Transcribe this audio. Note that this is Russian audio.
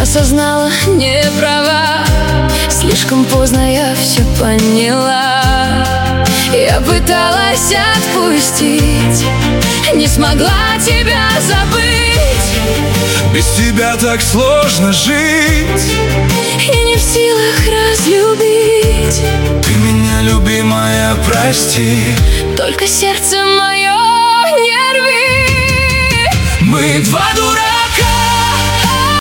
осознала, не права. Слишком поздно я все поняла. Я пыталась отпустить, не смогла тебя забыть. Без тебя так сложно жить. И не в силах разлюбить. Ты меня, любимая, прости. Только сердце мое не рви. Мы два дурака,